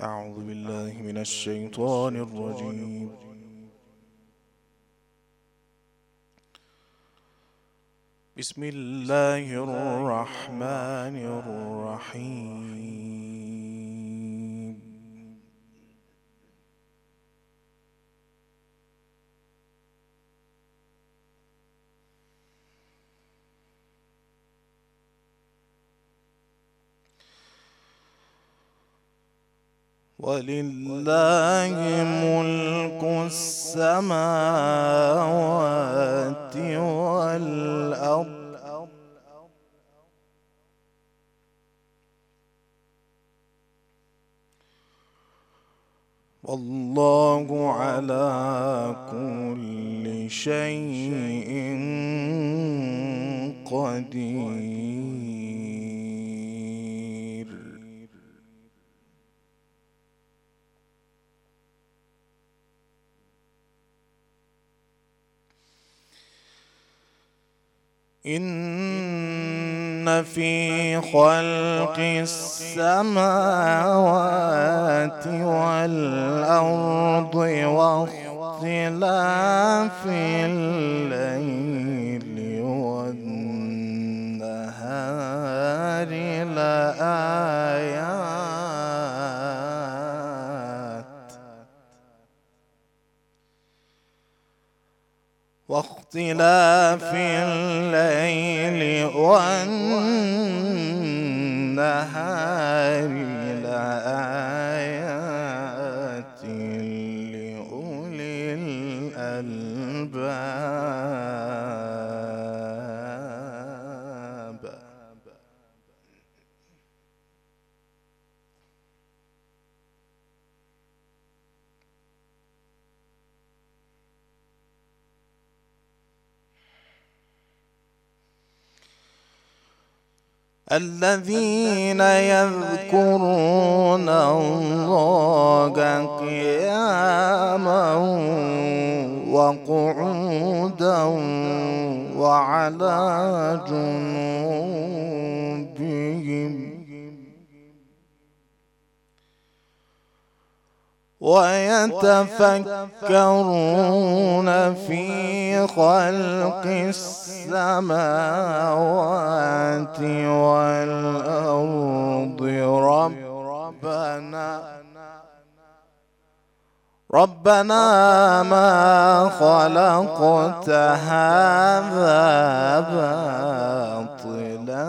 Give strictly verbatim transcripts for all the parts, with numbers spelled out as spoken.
أعوذ بالله من الشيطان الرجيم. بسم الله الرحمن الرحيم. ولله ملك السماوات والأرض والله على كل شيء قدير. إن في خلق السماوات والأرض واختلاف الليل والنهار لآيات واختلاف الليل والنهار لآيات لأولي الألباب. الذين يذكرون الله قياما وقعودا وعلى جنوبهم ويتفكرون في خلق السماوات والأرض ربنا ربنا ما خلقت هذا باطلا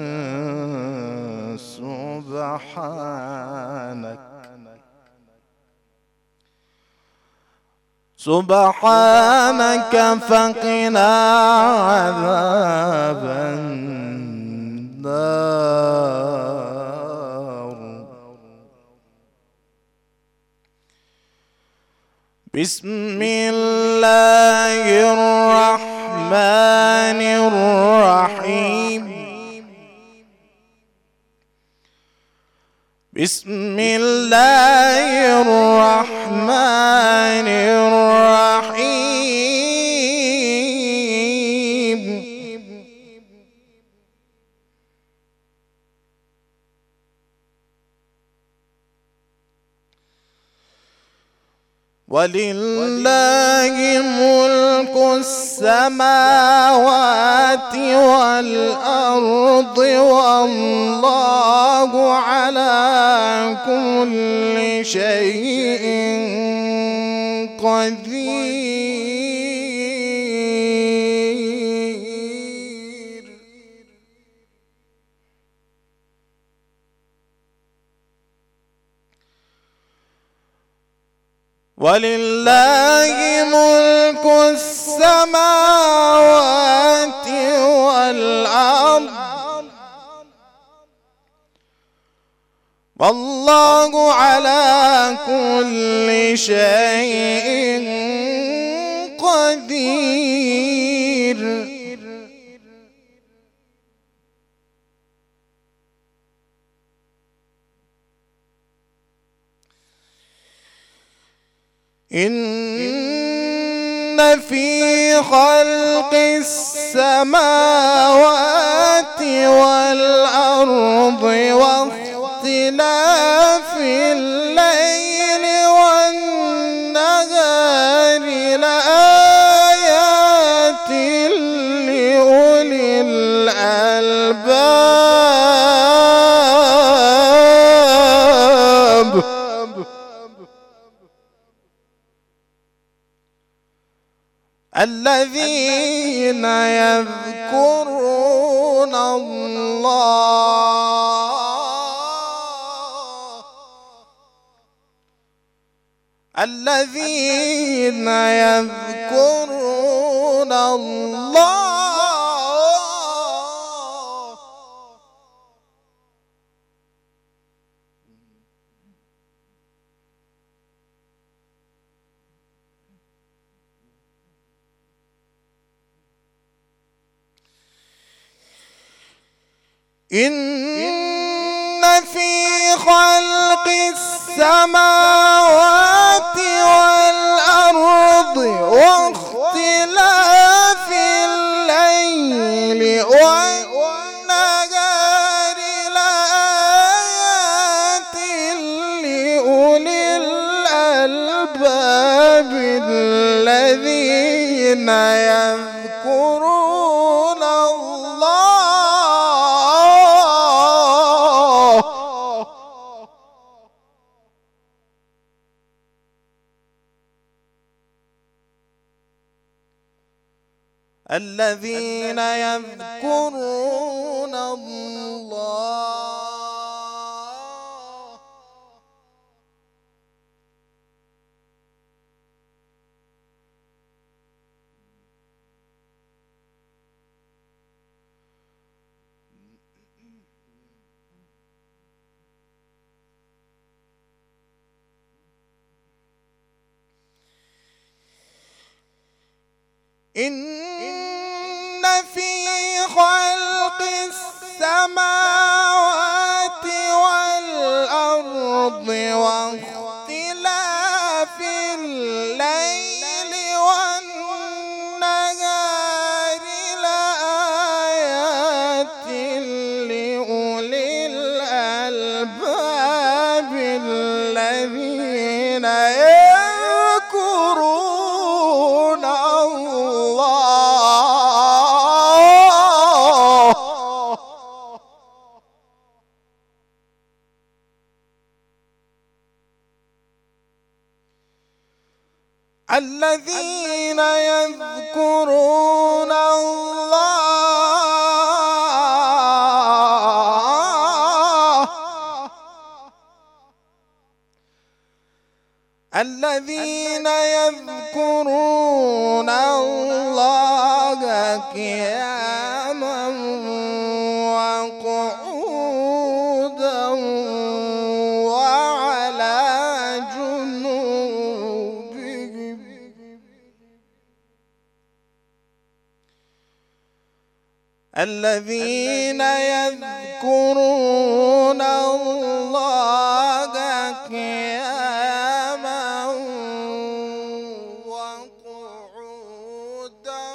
سبحانك سبحانك فقنا عذاب النار. بسم الله الرحمن الرحيم. بسم الله الرحمن الرحيم. ولله ملك السماوات والأرض والله على كل شيء قدير. ولله ملك السماوات والأرض والله على كل شيء قدير. إن في خلق السماوات والأرض واختلاف واختلاف الليل والنهار لآيات لأولي الألباب. الذين يذكرون الله الذين يذكرون الله إن في خلق السماوات والأرض واختلاف الليل والنهار لآيات لأولي الألباب الذين يذكرون الله الذين يذكرون الله إن في خلق السماوات والأرض واختلاف الليل والنهار لآيات لأولي الألباب الذين يذكرون الذين يذكرون الله الذين يذكرون الله قياما وقعودا وعلى جنوبهم الذين يذكرون الله قياما وقعودا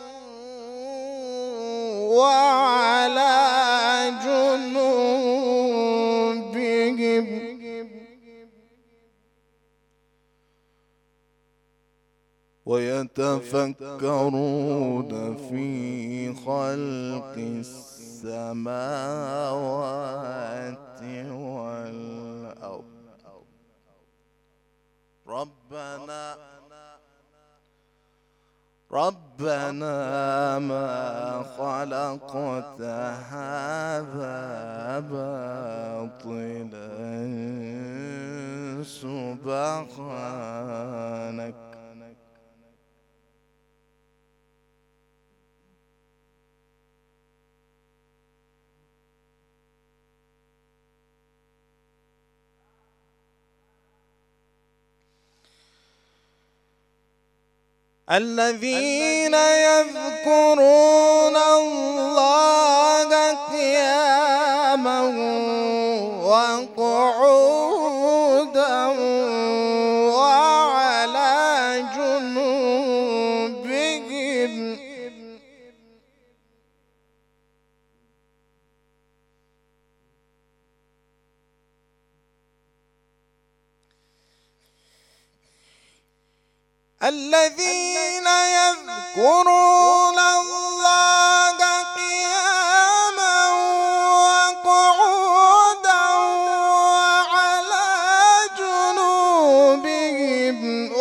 وعلى جنوبهم ويتفكرون في خلق السماوات والأرض ربنا ربنا ما خلقت هذا باطلا سبحانك الذين يذكرون الله قياما وقعودا وعلى جنوبهم الذين يذكرون الله قياما وقعودا وعلى جنوبهم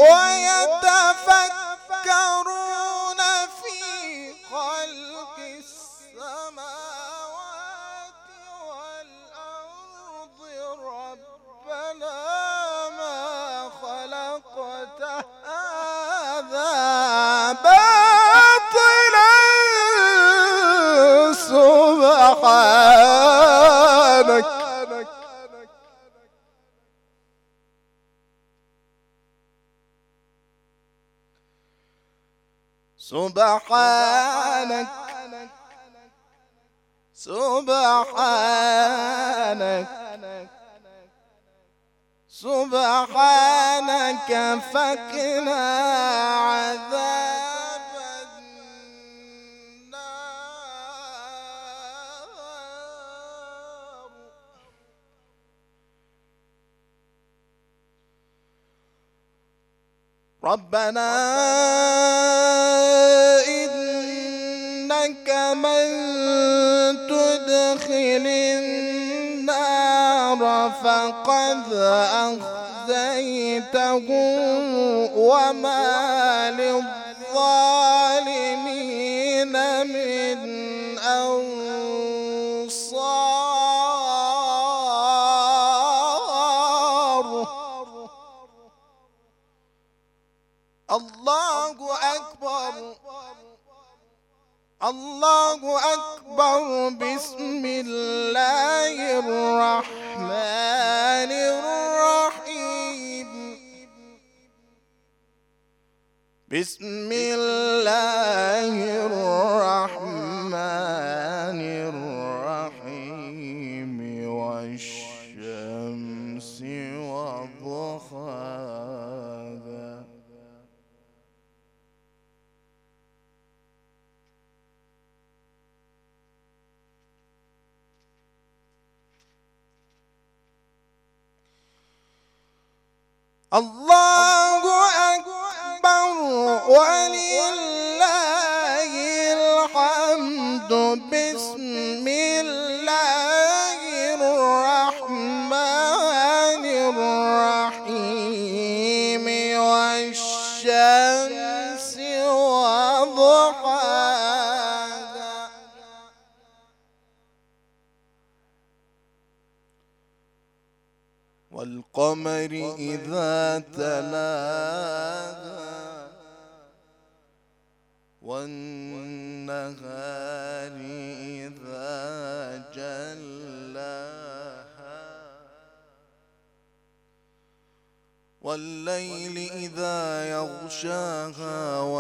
ويتفكرون في خلق السماوات والأرض ربنا ما خلقت هذا باطلا سبحانك سبحانك سبحانك سبحانك فقنا عذاب النار. ربنا إنك من تدخل النار فقد أخزيته وما للظالمين من أنصار. الله أكبر الله أكبر. بسم الله الرحمن الرحيم. بسم الله الرحمن الرحيم. والشمس وضحاها. الله أكبر ولله الحمد. بسم الله الرحمن الرحيم. والشمس وضحاها. والقمر إذا تلاها. والنهار إذا جلاها. والليل إذا يغشاها.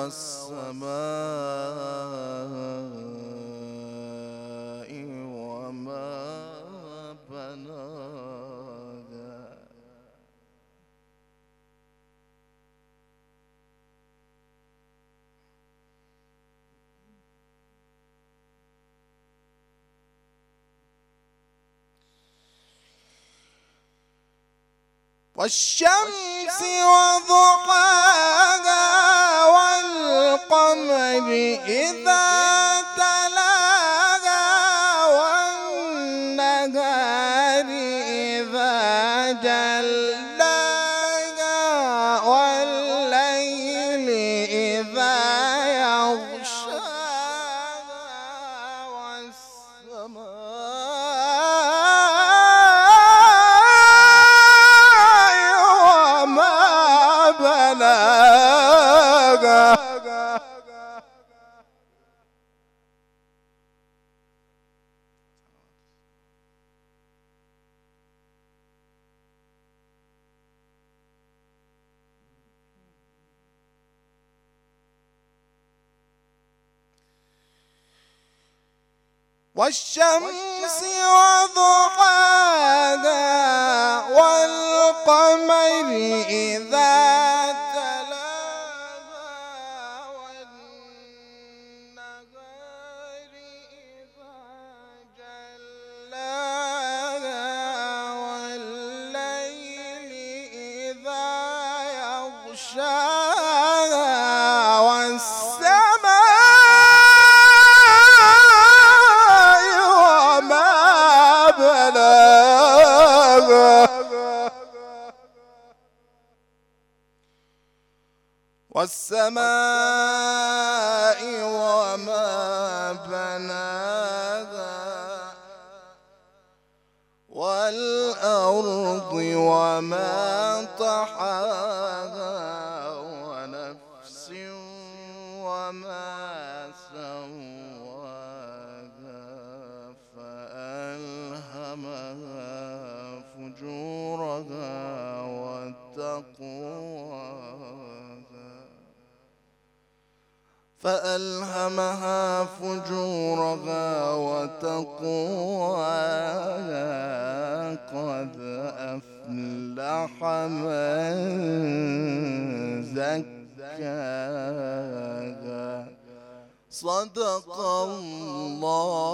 والسماء وما بناها. والشمس وضحاها. والقمر إذا تلاها. والنهار إذا جلاها. والليل إذا يغشاها. والسماء بلاغا. والشمس وضحاها. والقمر إذا تلاها. والنهار إذا جلاها. والليل إذا يغشاها. والسماء وما بناها والأرض وما طحاها ونفس وما سواها فألهمها فجورها وتقواها فألهمها فجورها وتقواها قد أفلح من زكاها صدق الله